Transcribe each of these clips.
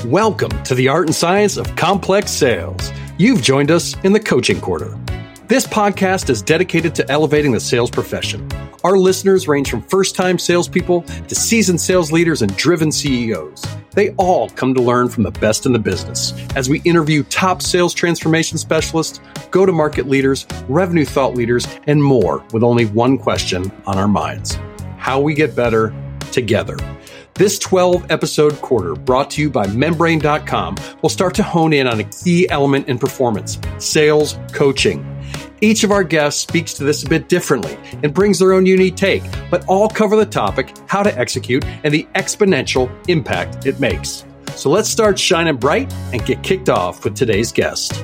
Welcome to the art and science of complex sales. You've joined us in the Coaching Corner. This podcast is dedicated to elevating the sales profession. Our listeners range from first-time salespeople to seasoned sales leaders and driven CEOs. They all come to learn from the best in the business as we interview top sales transformation specialists, go-to-market leaders, revenue thought leaders, and more with only one question on our minds: how we get better together. This 12-episode quarter, brought to you by Membrane.com, will start to hone in on a key element in performance: sales coaching. Each of our guests speaks to this a bit differently and brings their own unique take, but all cover the topic, how to execute, and the exponential impact it makes. So let's start shining bright and get kicked off with today's guest.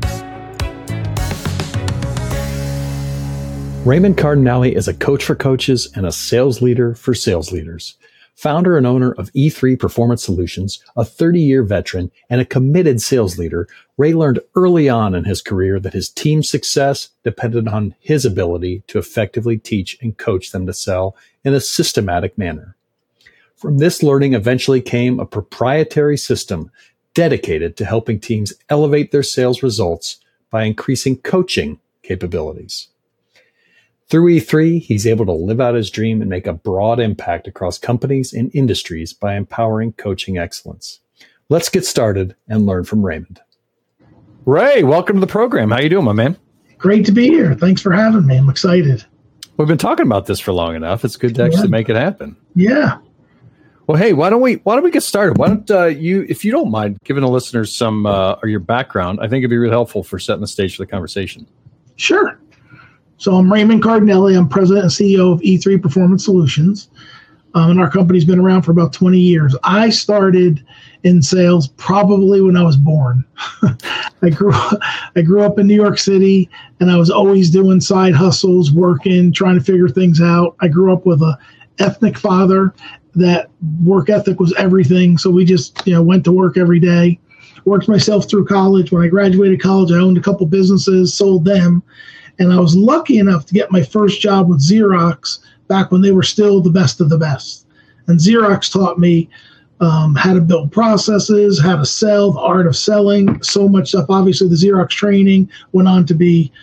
Raymond Cardinale is a coach for coaches and a sales leader for sales leaders. Founder and owner of E3 Performance Solutions, a 30-year veteran, and a committed sales leader, Ray learned early on in his career that his team's success depended on his ability to effectively teach and coach them to sell in a systematic manner. From this learning eventually came a proprietary system dedicated to helping teams elevate their sales results by increasing coaching capabilities. Through E3, he's able to live out his dream and make a broad impact across companies and industries by empowering coaching excellence. Let's get started and learn from Raymond. Ray, welcome to the program. How you doing, my man? Great to be here. Thanks for having me. I'm excited. We've been talking about this for long enough. It's good to actually make it happen. Yeah. Well, hey, why don't we get started? Why don't you, if you don't mind, giving the listeners some or your background? I think it'd be really helpful for setting the stage for the conversation. Sure. So I'm Raymond Cardinale. I'm president and CEO of E3 Performance Solutions. And our company's been around for about 20 years. I started in sales probably when I was born. I grew up in New York City, and I was always doing side hustles, working, trying to figure things out. I grew up with an ethnic father. That work ethic was everything. So we just went to work every day. Worked myself through college. When I graduated college, I owned a couple businesses, sold them. And I was lucky enough to get my first job with Xerox back when they were still the best of the best. And Xerox taught me how to build processes, how to sell, the art of selling, so much stuff. Obviously, the Xerox training went on to be,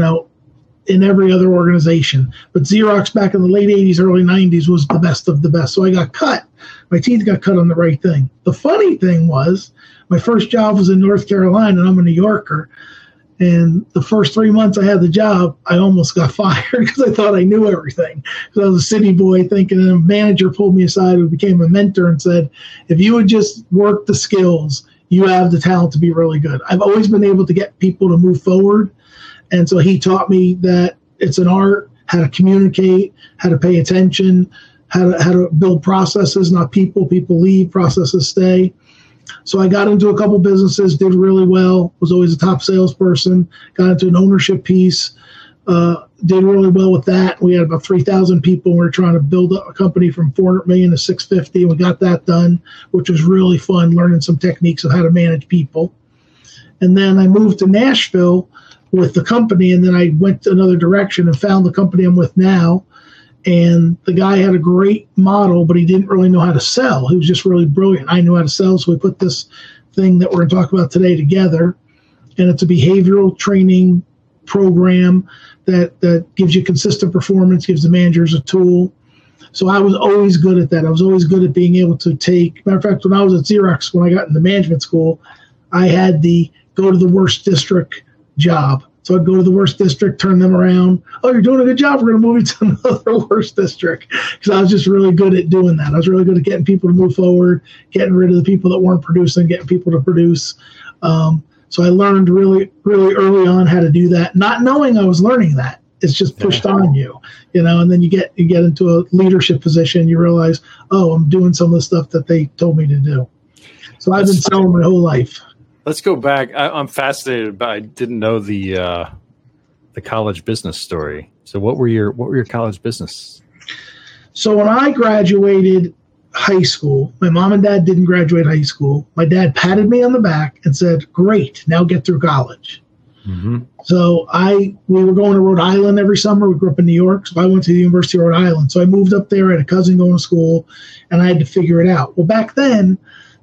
in every other organization. But Xerox back in the late 80s, early 90s was the best of the best. So I got cut. My teeth got cut on the right thing. The funny thing was my first job was in North Carolina, and I'm a New Yorker. And the first 3 months I had the job, I almost got fired because I thought I knew everything. Because I was a city boy thinking, and a manager pulled me aside who became a mentor and said, if you would just work the skills, you have the talent to be really good. I've always been able to get people to move forward. And so he taught me that it's an art, how to communicate, how to pay attention, how to build processes, not people. People leave, processes stay. So I got into a couple businesses, did really well, was always a top salesperson, got into an ownership piece, did really well with that. We had about 3,000 people. We were trying to build a company from 400 million to 650. We got that done, which was really fun, learning some techniques of how to manage people. And then I moved to Nashville with the company, and then I went another direction and found the company I'm with now. And the guy had a great model, but he didn't really know how to sell. He was just really brilliant. I knew how to sell, so we put this thing that we're going to talk about today together. And it's a behavioral training program that gives you consistent performance, gives the managers a tool. So I was always good at that. I was always good at being able to take, matter of fact, when I was at Xerox, when I got into management school, I had the go to the worst district job. So I'd go to the worst district, turn them around. Oh, you're doing a good job. We're going to move you to another worst district. Because I was just really good at doing that. I was really good at getting people to move forward, getting rid of the people that weren't producing, getting people to produce. So I learned really, really early on how to do that, not knowing I was learning that. It's just pushed on you, and then you get into a leadership position. You realize, oh, I'm doing some of the stuff that they told me to do. So I've been selling my whole life. Let's go back. I'm fascinated, but I didn't know the college business story. So what were your college business? So when I graduated high school, my mom and dad didn't graduate high school. My dad patted me on the back and said, "Great, now get through college." Mm-hmm. So we were going to Rhode Island every summer. We grew up in New York, so I went to the University of Rhode Island. So I moved up there. I had a cousin going to school, and I had to figure it out. Well, back then,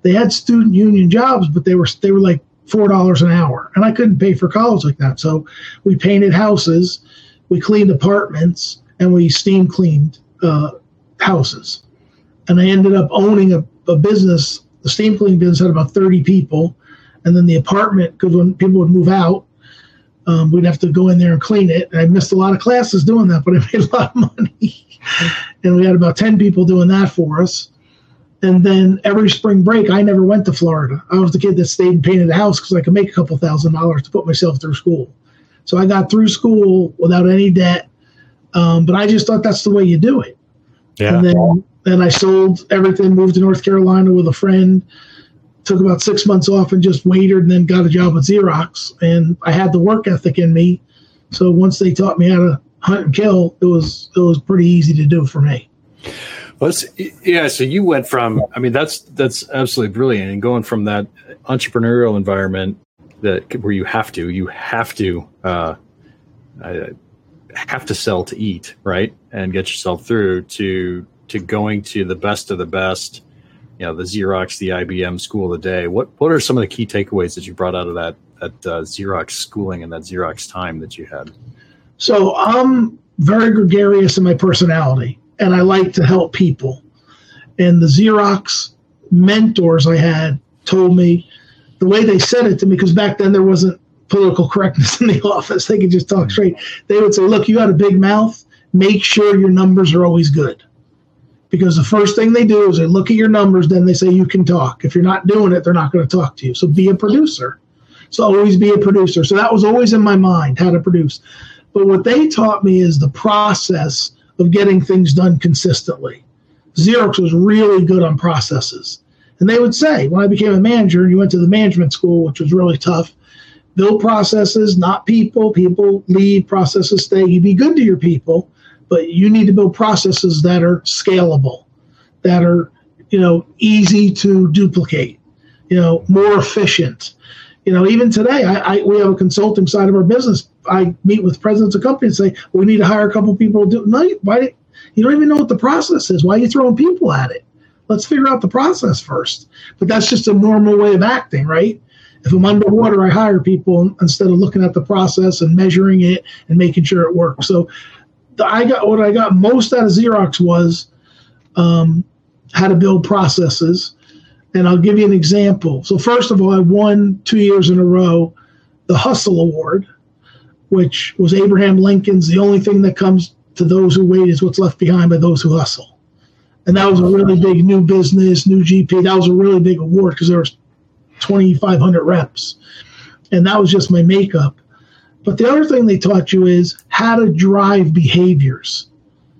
They had student union jobs, but they were like $4 an hour, and I couldn't pay for college like that. So we painted houses, we cleaned apartments, and we steam cleaned houses. And I ended up owning a business. The steam cleaning business had about 30 people, and then the apartment, because when people would move out, we'd have to go in there and clean it. And I missed a lot of classes doing that, but I made a lot of money. And we had about 10 people doing that for us. And then every spring break, I never went to Florida. I was the kid that stayed and painted a house because I could make a couple $1,000s to put myself through school. So I got through school without any debt. But I just thought that's the way you do it. Yeah. And then I sold everything, moved to North Carolina with a friend, took about 6 months off and just waited, and then got a job with Xerox. And I had the work ethic in me. So once they taught me how to hunt and kill, it was pretty easy to do for me. Well, so you went from, I mean, that's absolutely brilliant. And going from that entrepreneurial environment where you have to sell to eat, right? And get yourself through to going to the best of the best, the Xerox, the IBM school of the day. What are some of the key takeaways that you brought out of that Xerox schooling and that Xerox time that you had? So I'm very gregarious in my personality, and I like to help people. And the Xerox mentors I had told me, the way they said it to me, because back then there wasn't political correctness in the office. They could just talk straight. They would say, look, you got a big mouth. Make sure your numbers are always good. Because the first thing they do is they look at your numbers, then they say you can talk. If you're not doing it, they're not going to talk to you. So be a producer. So always be a producer. So that was always in my mind, how to produce. But what they taught me is the process of getting things done consistently. Xerox was really good on processes. And they would say, when I became a manager and you went to the management school, which was really tough, build processes, not people. People leave, processes stay. You be good to your people, but you need to build processes that are scalable, that are, easy to duplicate, more efficient. Even today, we have a consulting side of our business. I meet with presidents of companies and say, we need to hire a couple of people to do it. No, you don't even know what the process is. Why are you throwing people at it? Let's figure out the process first. But that's just a normal way of acting, right? If I'm underwater, I hire people instead of looking at the process and measuring it and making sure it works. So what I got most out of Xerox was how to build processes. And I'll give you an example. So first of all, I won 2 years in a row the Hustle Award, which was Abraham Lincoln's, the only thing that comes to those who wait is what's left behind by those who hustle. And that was a really big new business, new GP. That was a really big award because there was 2,500 reps. And that was just my makeup. But the other thing they taught you is how to drive behaviors.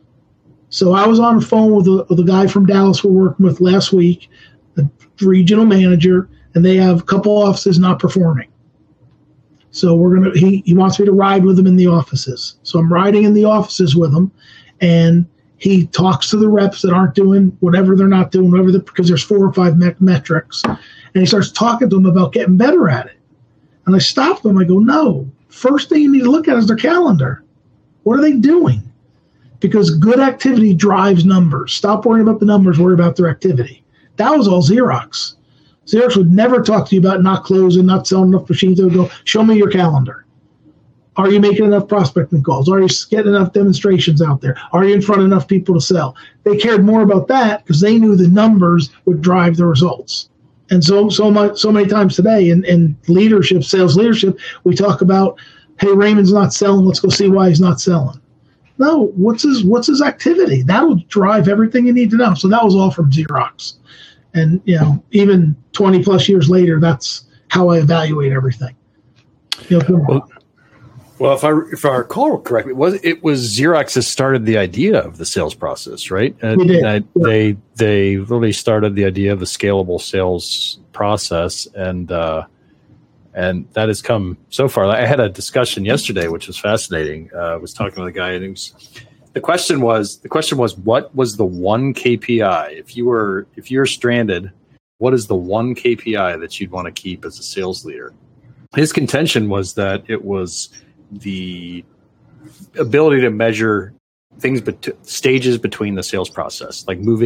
So I was on the phone with a guy from Dallas we're working with last week, the regional manager, and they have a couple offices not performing. So he wants me to ride with him in the offices. So I'm riding in the offices with him, and he talks to the reps that aren't doing whatever they're not doing, because there's 4 or 5 metrics. And he starts talking to them about getting better at it. And I stopped them. I go, no, first thing you need to look at is their calendar. What are they doing? Because good activity drives numbers. Stop worrying about the numbers, worry about their activity. That was all Xerox. Xerox would never talk to you about not closing, not selling enough machines. They would go, show me your calendar. Are you making enough prospecting calls? Are you getting enough demonstrations out there? Are you in front of enough people to sell? They cared more about that because they knew the numbers would drive the results. And so many times today in leadership, sales leadership, we talk about, hey, Raymond's not selling. Let's go see why he's not selling. No, what's his activity? That'll drive everything you need to know. So that was all from Xerox. And, even 20 plus years later, that's how I evaluate everything. Well, if I recall correctly, it was Xerox that started the idea of the sales process, right? They really started the idea of the scalable sales process, and that has come so far. I had a discussion yesterday, which was fascinating. I was talking with a guy, and the question was, what was the one KPI if you're stranded? What is the one KPI that you'd want to keep as a sales leader? His contention was that it was the ability to measure things, stages between the sales process, like moving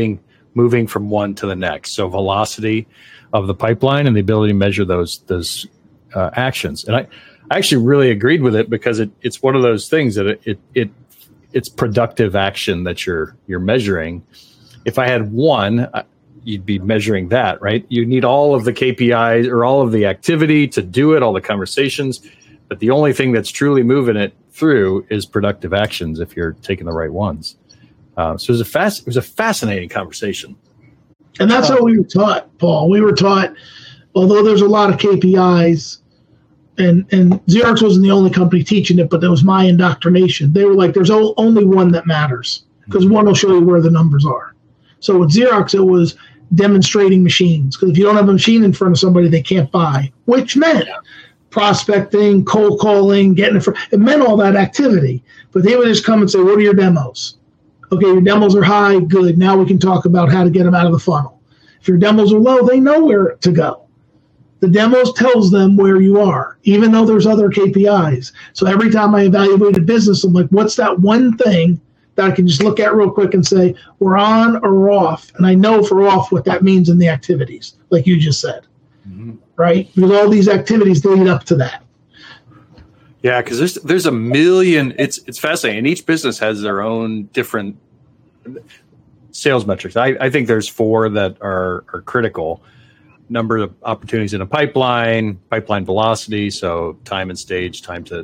moving from one to the next. So velocity of the pipeline and the ability to measure those actions. And I actually really agreed with it because it's one of those things that it's productive action that you're measuring. If I had one, you'd be measuring that, right? You need all of the KPIs or all of the activity to do it, all the conversations. But the only thing that's truly moving it through is productive actions if you're taking the right ones. So it was a fascinating conversation. And that's how we were taught, Paul. We were taught, although there's a lot of KPIs, and Xerox wasn't the only company teaching it, but that was my indoctrination. They were like, there's only one that matters because one will show you where the numbers are. So with Xerox, it was demonstrating machines, because if you don't have a machine in front of somebody, they can't buy, which meant prospecting, cold calling, getting it. It meant all that activity. But they would just come and say, what are your demos? Okay, your demos are high, good. Now we can talk about how to get them out of the funnel. If your demos are low, they know where to go. The demos tells them where you are, even though there's other KPIs. So every time I evaluate a business, I'm like, what's that one thing that I can just look at real quick and say, we're on or we're off? And I know for off what that means in the activities, like you just said, right? Because all these activities lead up to that. Yeah, because there's a million. It's fascinating. And each business has their own different sales metrics. I think there's 4 that are critical. Number of opportunities in a pipeline velocity, so time and stage, time to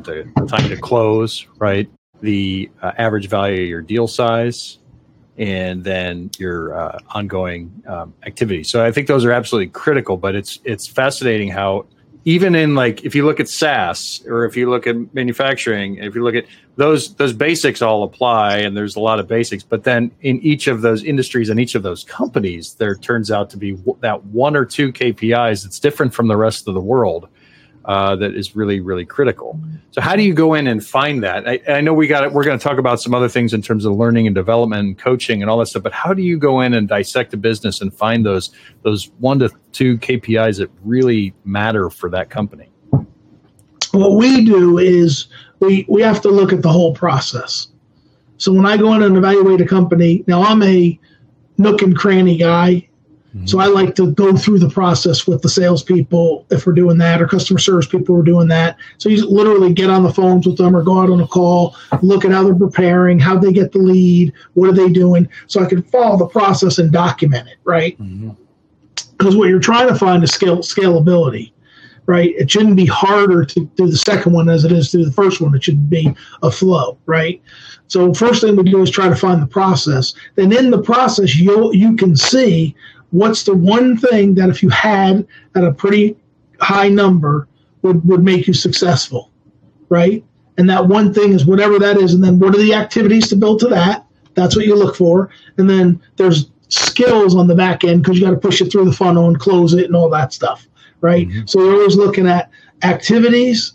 close, right? The average value of your deal size, and then your ongoing activity. So I think those are absolutely critical. But it's fascinating how, even in, like, if you look at SaaS or if you look at manufacturing, if you look at those basics all apply, and there's a lot of basics. But then in each of those industries and each of those companies, there turns out to be that 1 or 2 KPIs that's different from the rest of the world that is really, really critical. So how do you go in and find that? I know we're going to talk about some other things in terms of learning and development and coaching and all that stuff, but how do you go in and dissect a business and find those 1 to 2 KPIs that really matter for that company? What we do is we have to look at the whole process. So when I go in and evaluate a company, now I'm a nook and cranny guy. So I like to go through the process with the salespeople if we're doing that, or customer service people who are doing that. So you literally get on the phones with them or go out on a call, look at how they're preparing, how they get the lead, what are they doing, so I can follow the process and document it, right? Because what you're trying to find is scalability, right? It shouldn't be harder to do the second one as it is to do the first one. It should be a flow, right? So first thing we do is try to find the process. Then in the process, you can see what's the one thing that if you had at a pretty high number would make you successful, right? And that one thing is whatever that is. And then what are the activities to build to that? That's what you look for. And then there's skills on the back end, because you got to push it through the funnel and close it and all that stuff, right? So you're always looking at activities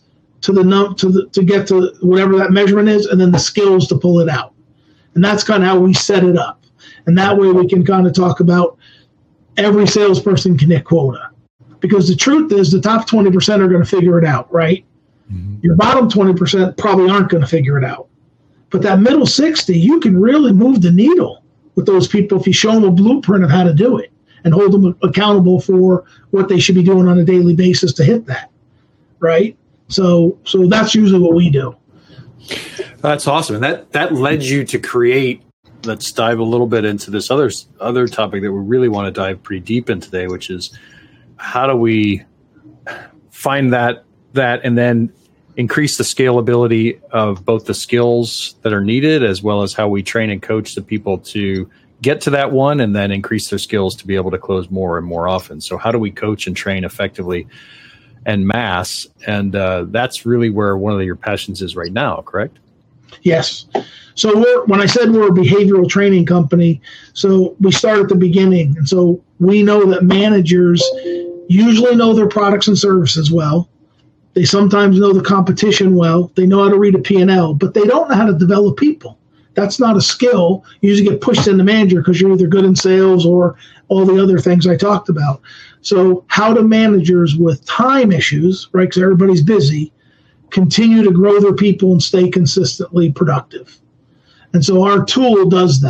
to get to whatever that measurement is, and then the skills to pull it out. And that's kind of how we set it up. And that way we can kind of talk about every salesperson can hit quota, because the truth is the top 20% are going to figure it out, right? Your bottom 20% probably aren't going to figure it out. But that middle 60, you can really move the needle with those people if you show them a blueprint of how to do it and hold them accountable for what they should be doing on a daily basis to hit that, right? So that's usually what we do. That's awesome. And that led you to create. Let's dive a little bit into this other topic that we really want to dive pretty deep in today, which is how do we find that and then increase the scalability of both the skills that are needed, as well as how we train and coach the people to get to that one and then increase their skills to be able to close more and more often. So how do we coach and train effectively en masse? And that's really where one of your passions is right now, correct? Yes. So when I said we're a behavioral training company, so we start at the beginning. And so we know that managers usually know their products and services well. They sometimes know the competition well. They know how to read a P&L, but they don't know how to develop people. That's not a skill. You usually get pushed into manager because you're either good in sales or all the other things I talked about. So how do managers with time issues, right, because everybody's busy, continue to grow their people and stay consistently productive? And so our tool does that.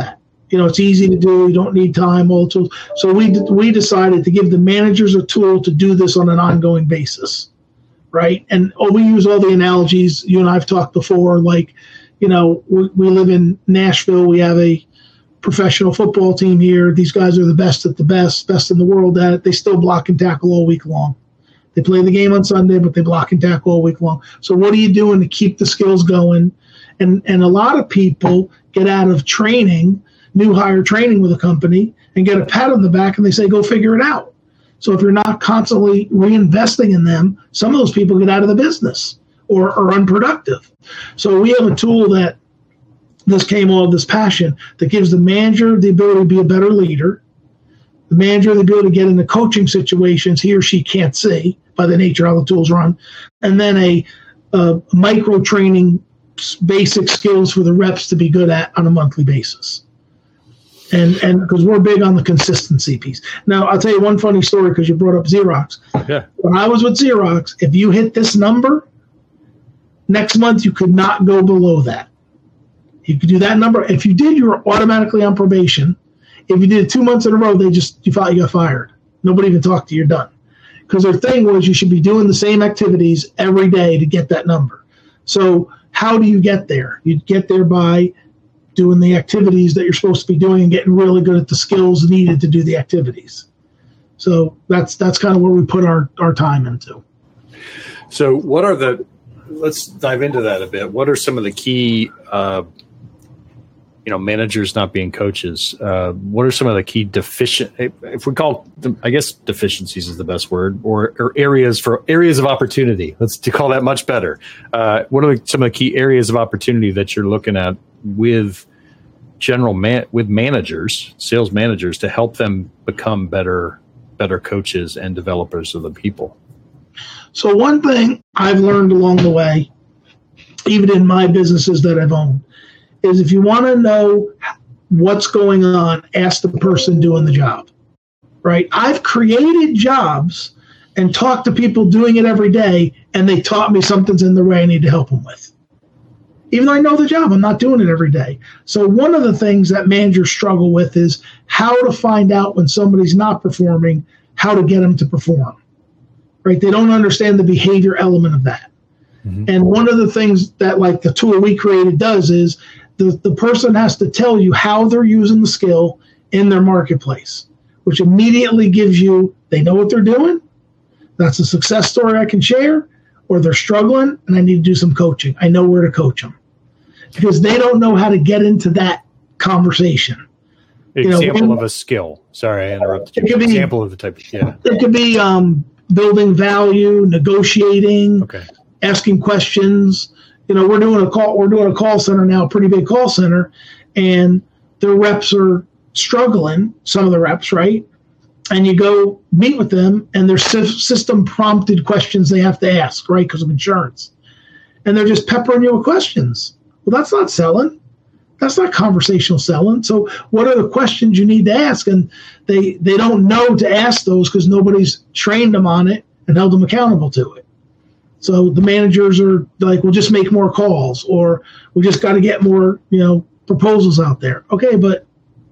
It's easy to do. You don't need time. All tools. So we decided to give the managers a tool to do this on an ongoing basis, right? And we use all the analogies. You and I have talked before. Like, we live in Nashville. We have a professional football team here. These guys are the best at the best in the world at it. They still block and tackle all week long. They play the game on Sunday, but they block and tackle all week long. So what are you doing to keep the skills going? And a lot of people get out of training, new hire training with a company, and get a pat on the back, and they say, go figure it out. So if you're not constantly reinvesting in them, some of those people get out of the business or are unproductive. So we have a tool that this came all of this passion that gives the manager the ability to be a better leader, the manager the ability to get into coaching situations he or she can't see by the nature of how the tools run, and then a micro training basic skills for the reps to be good at on a monthly basis. And because we're big on the consistency piece. Now, I'll tell you one funny story because you brought up Xerox. Yeah. When I was with Xerox, if you hit this number, next month you could not go below that. You could do that number. If you did, you were automatically on probation. If you did it 2 months in a row, you thought you got fired. Nobody even talked to you, you're done. Because their thing was you should be doing the same activities every day to get that number. So how do you get there? You get there by doing the activities that you're supposed to be doing and getting really good at the skills needed to do the activities. So that's kind of where we put our time into. So let's dive into that a bit. What are some of the key, managers not being coaches? What are some of the key if we call them, I guess deficiencies is the best word, or areas of opportunity. Let's call that much better. What are some of the key areas of opportunity that you're looking at with with managers, sales managers, to help them become better coaches and developers of the people? So one thing I've learned along the way, even in my businesses that I've owned, is if you want to know what's going on, ask the person doing the job, right? I've created jobs and talked to people doing it every day, and they taught me something's in the way I need to help them with. Even though I know the job, I'm not doing it every day. So one of the things that managers struggle with is how to find out when somebody's not performing, how to get them to perform, right? They don't understand the behavior element of that. Mm-hmm. And one of the things that like the tool we created does is the person has to tell you how they're using the skill in their marketplace, which immediately gives you, they know what they're doing. That's a success story I can share, or they're struggling and I need to do some coaching. I know where to coach them because they don't know how to get into that conversation. Example of a skill. Sorry, I interrupted you. Example of the type of, yeah. It could be building value, negotiating, asking questions. We're doing a call center now, a pretty big call center, and the reps are struggling, some of the reps, right? And you go meet with them, and there's system prompted questions they have to ask, right, because of insurance. And they're just peppering you with questions. Well, that's not selling. That's not conversational selling. So what are the questions you need to ask? And they don't know to ask those because nobody's trained them on it and held them accountable to it. So the managers are like, we'll just make more calls, or we just got to get more, proposals out there. Okay, but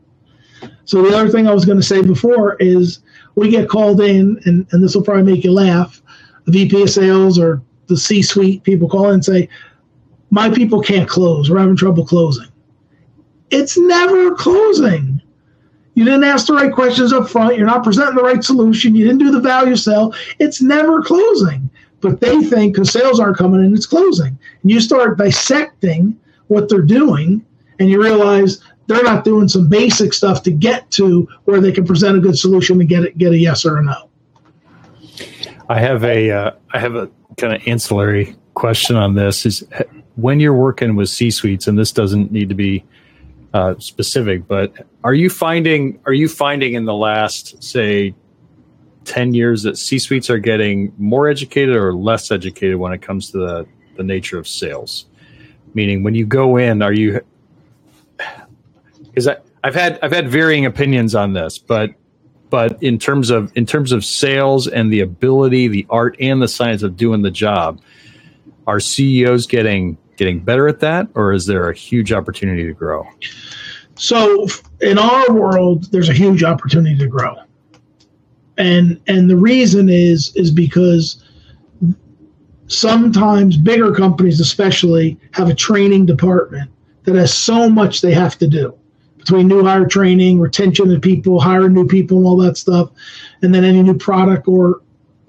so the other thing I was going to say before is we get called in, and this will probably make you laugh, the VP of sales or the C-suite people call in and say, my people can't close. We're having trouble closing. It's never closing. You didn't ask the right questions up front. You're not presenting the right solution. You didn't do the value sell. It's never closing. But they think because sales aren't coming in, it's closing. And you start dissecting what they're doing, and you realize they're not doing some basic stuff to get to where they can present a good solution and get a yes or a no. I have a kind of ancillary question on this. Is when you're working with C-suites, and this doesn't need to be specific, but are you finding in the last, say, 10 years that C-suites are getting more educated or less educated when it comes to the nature of sales? Meaning, when you go in, because I've had varying opinions on this, but in terms of sales and the ability, the art and the science of doing the job, are CEOs getting better at that, or is there a huge opportunity to grow? So in our world, there's a huge opportunity to grow. And the reason is because sometimes bigger companies especially have a training department that has so much they have to do between new hire training, retention of people, hiring new people and all that stuff, and then any new product or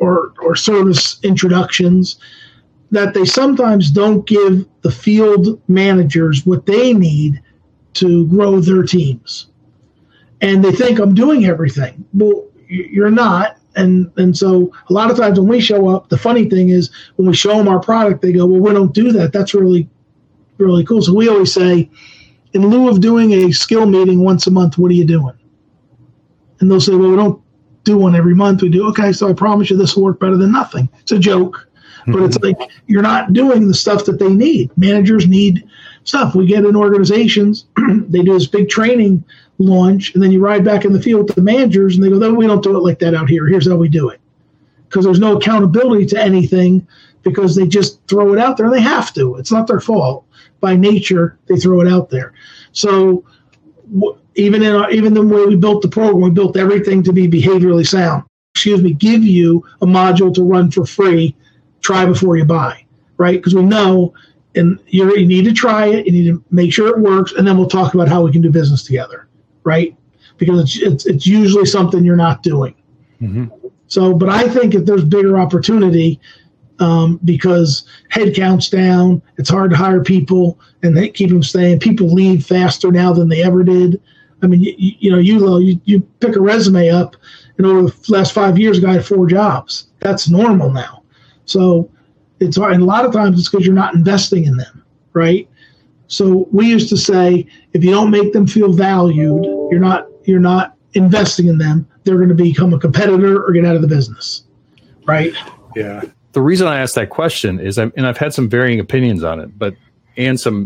service introductions, that they sometimes don't give the field managers what they need to grow their teams. And they think I'm doing everything. Well, you're not. And so a lot of times when we show up, the funny thing is when we show them our product, they go, well, we don't do that. That's really, really cool. So we always say, in lieu of doing a skill meeting once a month, what are you doing? And they'll say, well, we don't do one every month. We do, okay, so I promise you this will work better than nothing. It's a joke, but it's like you're not doing the stuff that they need. Managers need stuff. We get in organizations, they do this big training launch, and then you ride back in the field with the managers, and they go, no, we don't do it like that out here. Here's how we do it. Because there's no accountability to anything, because they just throw it out there, and they have to. It's not their fault. By nature, they throw it out there. So even the way we built the program, we built everything to be behaviorally sound. Give you a module to run for free. Try before you buy, right? Because we know, and you need to try it. You need to make sure it works, and then we'll talk about how we can do business together, right? Because it's usually something you're not doing. Mm-hmm. So, but I think if there's bigger opportunity, because headcount's down, it's hard to hire people and they keep them staying. People leave faster now than they ever did. I mean, you pick a resume up, and over the last 5 years, a guy had 4 jobs. That's normal now. So it's hard, and a lot of times it's because you're not investing in them, right? So we used to say, if you don't make them feel valued, you're not investing in them. They're going to become a competitor or get out of the business, right? Yeah. The reason I asked that question is, and I've had some varying opinions on it, and some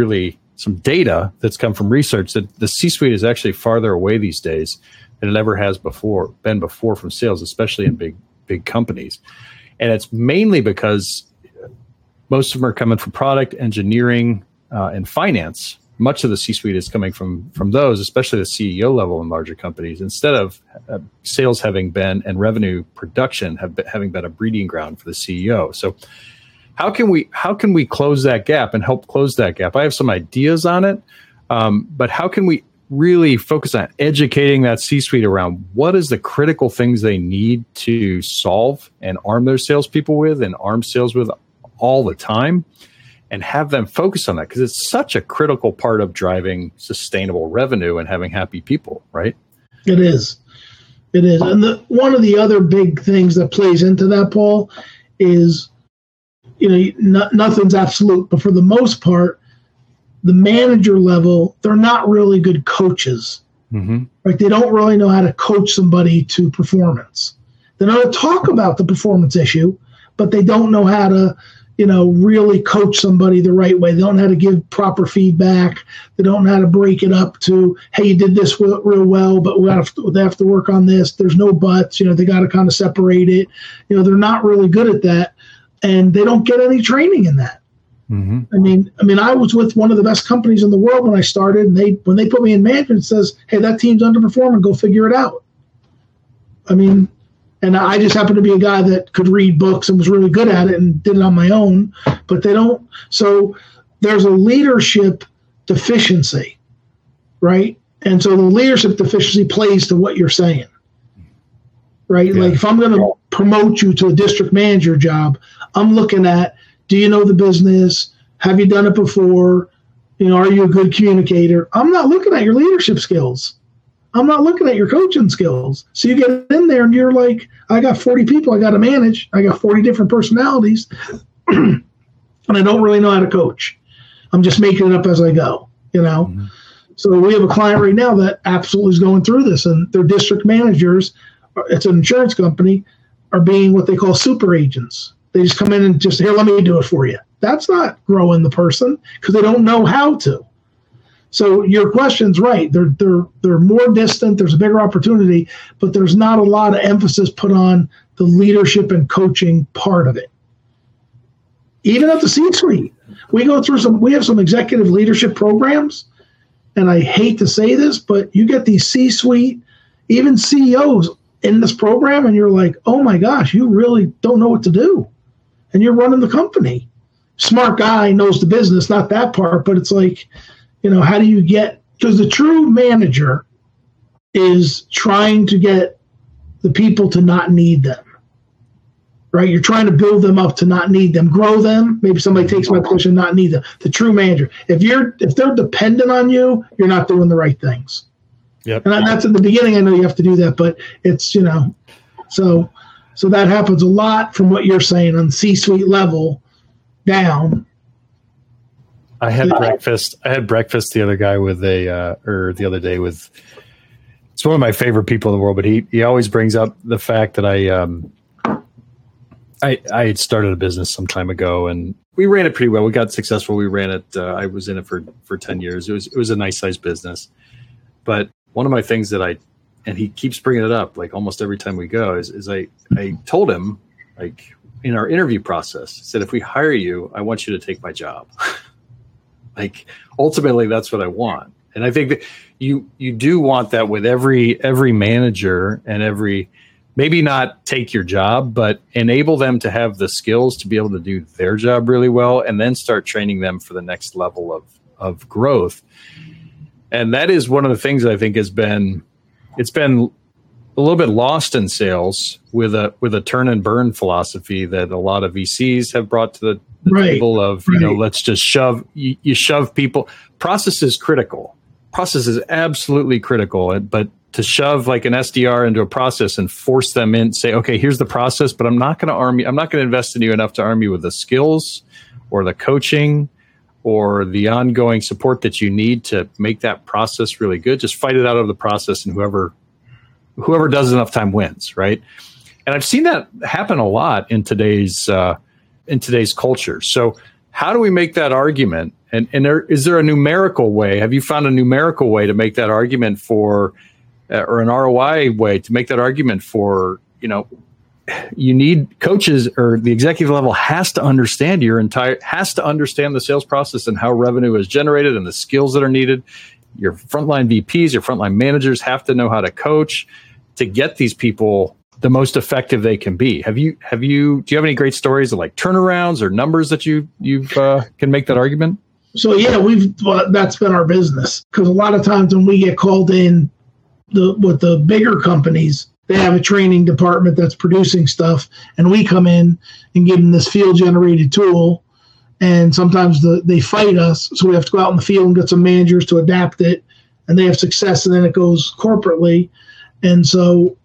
data that's come from research that the C-suite is actually farther away these days than it ever has been before from sales, especially in big companies. And it's mainly because most of them are coming from product, engineering, and finance. Much of the C-suite is coming from those, especially the CEO level in larger companies, instead of sales having been and revenue production having been a breeding ground for the CEO. So how can we close that gap and help close that gap? I have some ideas on it, but how can we really focus on educating that C-suite around what is the critical things they need to solve and arm their salespeople with and arm sales with all the time, and have them focus on that, because it's such a critical part of driving sustainable revenue and having happy people, right? It is. And one of the other big things that plays into that, Paul, is, nothing's absolute, but for the most part, the manager level, they're not really good coaches. Mm-hmm. Like they don't really know how to coach somebody to performance. They know how to talk about the performance issue, but they don't know how to really coach somebody the right way. They don't know how to give proper feedback. They don't know how to break it up to, hey, you did this real well, but they have to work on this. There's no buts. They got to kind of separate it. They're not really good at that, and they don't get any training in that. Mm-hmm. I mean, I was with one of the best companies in the world when I started, and when they put me in management, it says, hey, that team's underperforming. Go figure it out. And I just happened to be a guy that could read books and was really good at it and did it on my own, but they don't. So there's a leadership deficiency, right? And so the leadership deficiency plays to what you're saying, right? Yeah. Like if I'm going to promote you to a district manager job, I'm looking at, do you know the business? Have you done it before? Are you a good communicator? I'm not looking at your leadership skills. I'm not looking at your coaching skills. So you get in there and you're like, I got 40 people I got to manage. I got 40 different personalities, and I don't really know how to coach. I'm just making it up as I go, Mm-hmm. So we have a client right now that absolutely is going through this, and their district managers, it's an insurance company, are being what they call super agents. They just come in and just, here, let me do it for you. That's not growing the person because they don't know how to. So your question's right. They're more distant. There's a bigger opportunity, but there's not a lot of emphasis put on the leadership and coaching part of it. Even at the C-suite, we have some executive leadership programs, and I hate to say this, but you get these C-suite, even CEOs in this program, and you're like, oh my gosh, you really don't know what to do. And you're running the company. Smart guy, knows the business, not that part, but it's like, how do you get, because the true manager is trying to get the people to not need them, right? You're trying to build them up to not need them, grow them. Maybe somebody takes my position, not need them. The true manager, if they're dependent on you, you're not doing the right things. Yep. And that's at the beginning. I know you have to do that, but it's, so that happens a lot from what you're saying on the C-suite level down. I had breakfast the other day with, it's one of my favorite people in the world, but he always brings up the fact that I had started a business some time ago, and we ran it pretty well. We got successful. We ran it. I was in it for 10 years. It was a nice sized business, but one of my things that and he keeps bringing it up like almost every time we go is I told him, like, in our interview process, I said, if we hire you, I want you to take my job. Like, ultimately, that's what I want. And I think that you do want that with every manager and maybe not take your job, but enable them to have the skills to be able to do their job really well, and then start training them for the next level of growth. And that is one of the things that I think it's been a little bit lost in sales with a turn and burn philosophy that a lot of VCs have brought to the table of, let's just shove people. Process is critical. Process is absolutely critical, but to shove like an SDR into a process and force them in, say, okay, here's the process, but I'm not going to arm you. I'm not going to invest in you enough to arm you with the skills or the coaching or the ongoing support that you need to make that process really good. Just fight it out of the process, and whoever does enough time wins, right? And I've seen that happen a lot in today's culture. So how do we make that argument? And is there a numerical way? Have you found a numerical way to make that argument for, or an ROI way to make that argument for, you need coaches, or the executive level has to understand the sales process and how revenue is generated and the skills that are needed. Your frontline VPs, your frontline managers have to know how to coach to get these people the most effective they can be. Do you have any great stories of like turnarounds or numbers that you can make that argument? So yeah, that's been our business, because a lot of times when we get called in with the bigger companies, they have a training department that's producing stuff, and we come in and give them this field generated tool. And sometimes they fight us, so we have to go out in the field and get some managers to adapt it, and they have success, and then it goes corporately. And so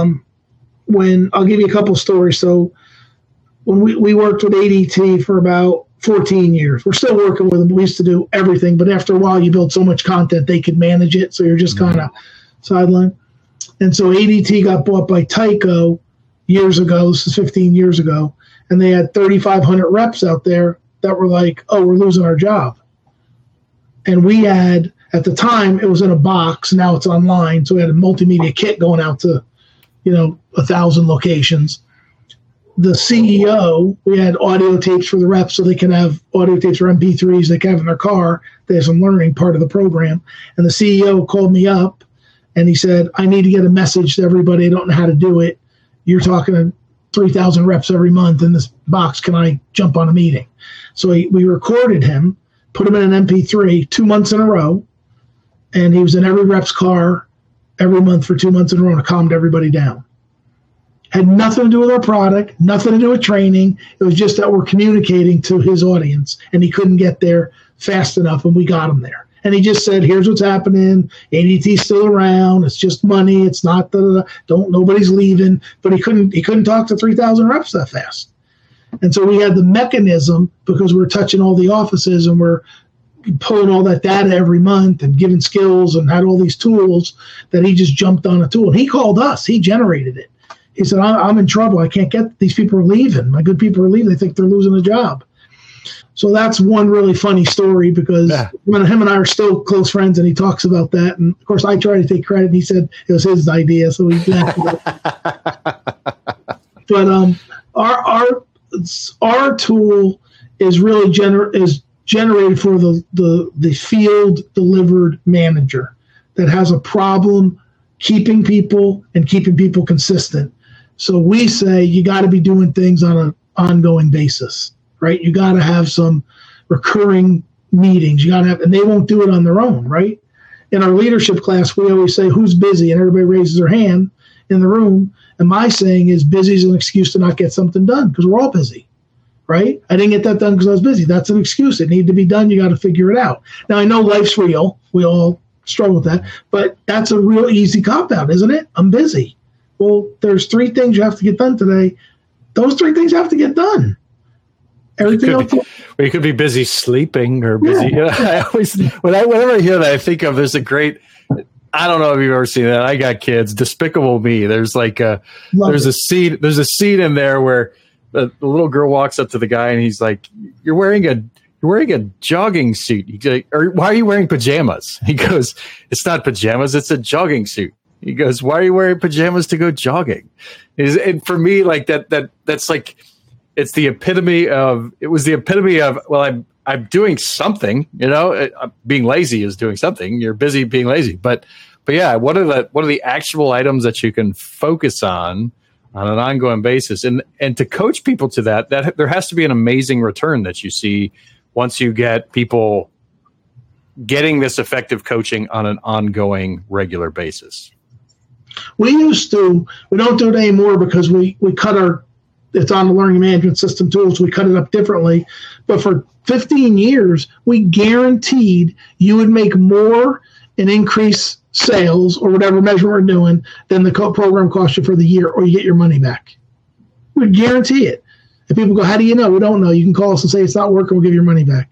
I'll give you a couple stories. So when we worked with ADT for about 14 years, we're still working with them. We used to do everything, but after a while, you build so much content, they could manage it, so you're just kind of sidelined. And so ADT got bought by Tyco years ago. This is 15 years ago, and they had 3,500 reps out there that were like, oh, we're losing our job. And we had, at the time, it was in a box. Now it's online. So we had a multimedia kit going out to, 1,000 locations. The CEO, we had audio tapes for the reps, so they can have audio tapes or MP3s they can have in their car. There's some learning part of the program. And the CEO called me up, and he said, I need to get a message to everybody. I don't know how to do it. You're talking to 3,000 reps every month in this box. Can I jump on a meeting? So we recorded him, put him in an MP3 2 months in a row, and he was in every rep's car every month for 2 months in a row, and it calmed everybody down. Had nothing to do with our product, nothing to do with training. It was just that we're communicating to his audience, and he couldn't get there fast enough, and we got him there. And he just said, here's what's happening. ADT's still around. It's just money. It's not nobody's leaving. But he couldn't talk to 3,000 reps that fast. And so we had the mechanism, because we're touching all the offices and we're pulling all that data every month and giving skills and had all these tools, that he just jumped on a tool. And he called us. He generated it. He said, I'm in trouble. I can't get, these people are leaving. My good people are leaving. They think they're losing a job. So that's one really funny story, because when him and I are still close friends, and he talks about that. And of course, I try to take credit, and he said it was his idea. So he laughed at it. But our tool is really is generated for the field delivered manager that has a problem keeping people consistent. So we say you got to be doing things on an ongoing basis, right? You got to have some recurring meetings. You got to have, and they won't do it on their own, right? In our leadership class, we always say, who's busy? And everybody raises their hand in the room. And my saying is, busy is an excuse to not get something done because we're all busy, right? I didn't get that done because I was busy. That's an excuse. It needed to be done. You got to figure it out. Now, I know life's real. We all struggle with that. But that's a real easy cop-out, isn't it? I'm busy. Well, there's 3 things you have to get done today. Those 3 things have to get done. Everything else. You could be busy sleeping or busy. Yeah. I always, whenever I hear that, I think of there's a great. I don't know if you've ever seen that. I got kids. Despicable Me. There's like a scene in there where the little girl walks up to the guy and he's like, "You're wearing a jogging suit." He's like, "Or why are you wearing pajamas?" He goes, "It's not pajamas. It's a jogging suit." He goes, "Why are you wearing pajamas to go jogging?" And for me, like that's like. It was the epitome of, well, I'm doing something, being lazy is doing something. You're busy being lazy. But yeah, what are the actual items that you can focus on an ongoing basis? And to coach people to that there has to be an amazing return that you see once you get people getting this effective coaching on an ongoing regular basis. We don't do it anymore because we cut it's on the learning management system tools. We cut it up differently. But for 15 years, we guaranteed you would make more and increase sales or whatever measure we're doing than the program cost you for the year, or you get your money back. We'd guarantee it. And people go, how do you know? We don't know. You can call us and say it's not working. We'll give you your money back.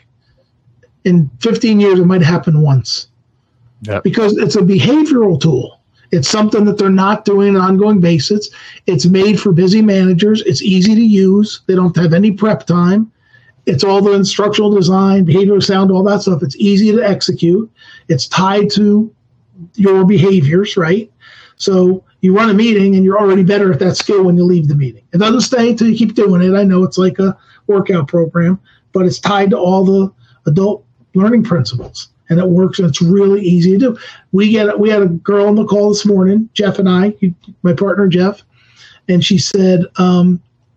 In 15 years, it might happen once. Yep. Because it's a behavioral tool. It's something that they're not doing on an ongoing basis. It's made for busy managers. It's easy to use. They don't have any prep time. It's all the instructional design, behavioral sound, all that stuff. It's easy to execute. It's tied to your behaviors, right? So you run a meeting and you're already better at that skill when you leave the meeting. It doesn't stay until you keep doing it. I know it's like a workout program, but it's tied to all the adult learning principles. And it works, and it's really easy to do. We had a girl on the call this morning, Jeff and I, my partner Jeff, and she said a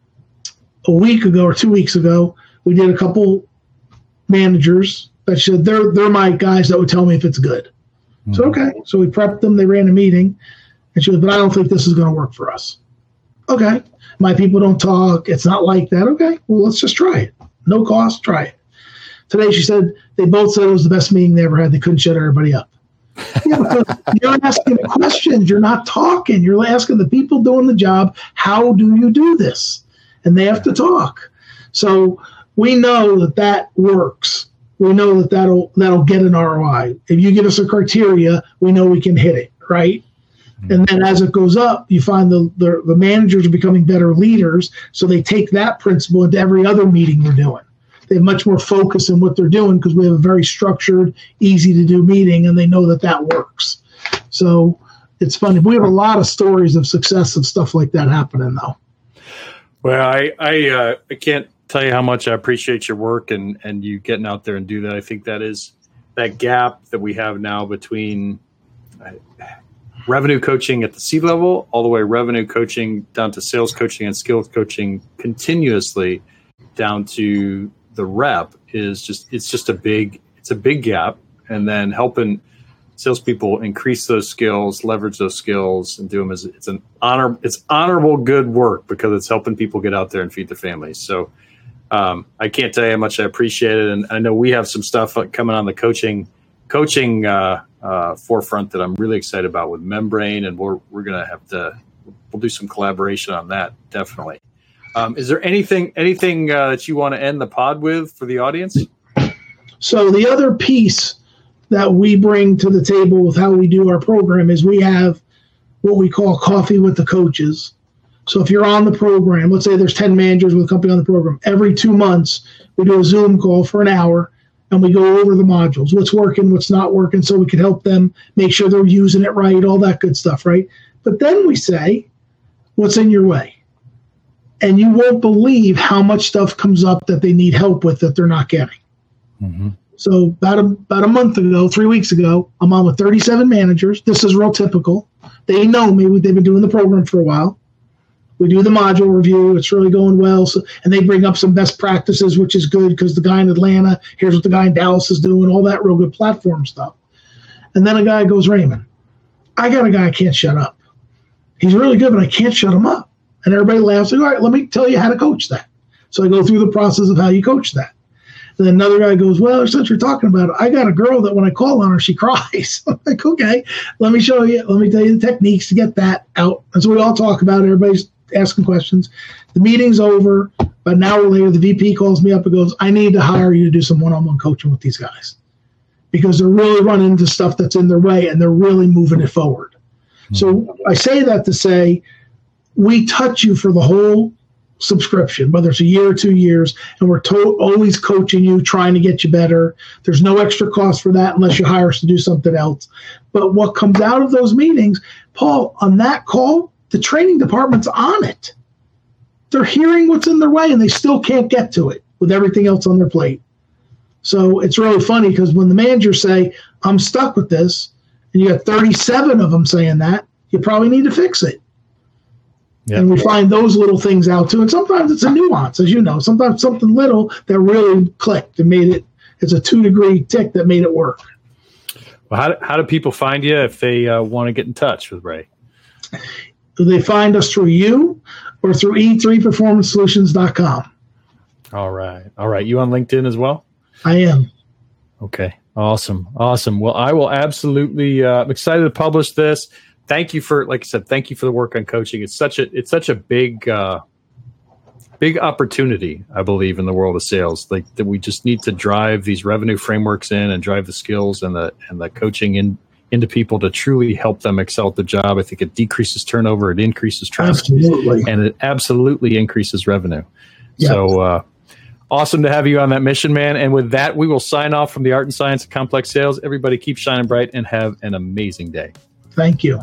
week ago or 2 weeks ago, we did a couple managers that said they're my guys that would tell me if it's good. Mm-hmm. So okay, so we prepped them. They ran a meeting, and she said, "But I don't think this is going to work for us." Okay, my people don't talk. It's not like that. Okay, well let's just try it. No cost, try it. Today, she said they both said it was the best meeting they ever had. They couldn't shut everybody up. Yeah, because you're asking questions. You're not talking. You're asking the people doing the job, how do you do this? And they have to talk. So we know that works. We know that'll get an ROI. If you give us a criteria, we know we can hit it, right? Mm-hmm. And then as it goes up, you find the managers are becoming better leaders. So they take that principle into every other meeting we're doing. They have much more focus in what they're doing because we have a very structured, easy-to-do meeting, and they know that works. So it's funny. We have a lot of stories of success of stuff like that happening, though. Well, I can't tell you how much I appreciate your work and you getting out there and do that. I think that is that gap that we have now between revenue coaching at the C level all the way revenue coaching down to sales coaching and skills coaching continuously down to the rep it's just a big gap, and then helping salespeople increase those skills, leverage those skills, and do them it's honorable good work because it's helping people get out there and feed their families. So I can't tell you how much I appreciate it, and I know we have some stuff coming on the coaching forefront that I'm really excited about with Membrane, and we're gonna we'll do some collaboration on that definitely. Is there anything that you want to end the pod with for the audience? So the other piece that we bring to the table with how we do our program is we have what we call coffee with the coaches. So if you're on the program, let's say there's 10 managers with a company on the program, every 2 months we do a Zoom call for an hour and we go over the modules, what's working, what's not working, so we can help them make sure they're using it right, all that good stuff, right? But then we say, what's in your way? And you won't believe how much stuff comes up that they need help with that they're not getting, Mm-hmm. So about a month ago, 3 weeks ago, I'm on with 37 managers. This is real typical. They know me. They've been doing the program for a while. We do the module review. It's really going well. So, and they bring up some best practices, which is good because the guy in Atlanta, here's what the guy in Dallas is doing, all that real good platform stuff. And then a guy goes, Raymond, I got a guy I can't shut up. He's really good, but I can't shut him up. And everybody laughs. Like, all right, let me tell you how to coach that. So I go through the process of how you coach that. And then another guy goes, well, since you're talking about it, I got a girl that when I call on her, she cries. I'm like, okay, let me show you. Let me tell you the techniques to get that out. And so we all talk about it. Everybody's asking questions. The meeting's over. But an hour later, the VP calls me up and goes, I need to hire you to do some one-on-one coaching with these guys because they're really running into stuff that's in their way and they're really moving it forward. Mm-hmm. So I say that to say we touch you for the whole subscription, whether it's a year or 2 years, and we're always coaching you, trying to get you better. There's no extra cost for that unless you hire us to do something else. But what comes out of those meetings, Paul, on that call, the training department's on it. They're hearing what's in their way, and they still can't get to it with everything else on their plate. So it's really funny because when the managers say, I'm stuck with this, and you got 37 of them saying that, you probably need to fix it. Yep. And we find those little things out too. And sometimes it's a nuance, as you know. Sometimes something little that really clicked and made it, it's a 2-degree tick that made it work. Well, how do people find you if they want to get in touch with Ray? They find us through you or through e3performancesolutions.com. All right. You on LinkedIn as well? I am. Okay. Awesome. Well, I will absolutely, I'm excited to publish this. Thank you for, like I said, thank you for the work on coaching. It's such a big opportunity, I believe, in the world of sales. Like that, we just need to drive these revenue frameworks in and drive the skills and the coaching into people to truly help them excel at the job. I think it decreases turnover, it increases trust, and it absolutely increases revenue. Yep. So awesome to have you on that mission, man. And with that, we will sign off from the Art and Science of Complex Sales. Everybody keep shining bright and have an amazing day. Thank you.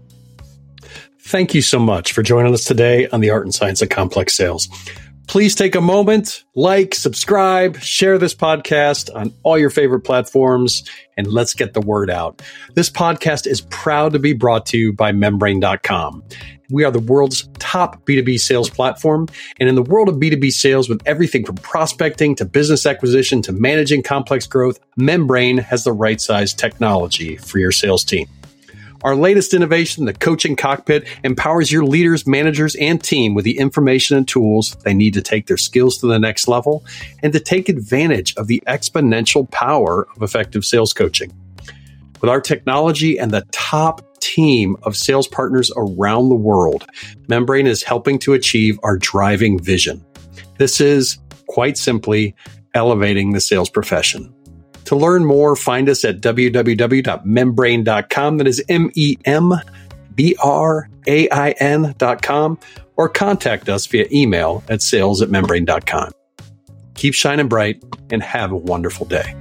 Thank you so much for joining us today on the Art and Science of Complex Sales. Please take a moment, like, subscribe, share this podcast on all your favorite platforms, and let's get the word out. This podcast is proud to be brought to you by Membrane.com. We are the world's top B2B sales platform. And in the world of B2B sales, with everything from prospecting to business acquisition to managing complex growth, Membrane has the right size technology for your sales team. Our latest innovation, the Coaching Cockpit, empowers your leaders, managers, and team with the information and tools they need to take their skills to the next level and to take advantage of the exponential power of effective sales coaching. With our technology and the top team of sales partners around the world, Membrane is helping to achieve our driving vision. This is, quite simply, elevating the sales profession. To learn more, find us at www.membrane.com. That is membrain.com, or contact us via email at sales@membrane.com. Keep shining bright and have a wonderful day.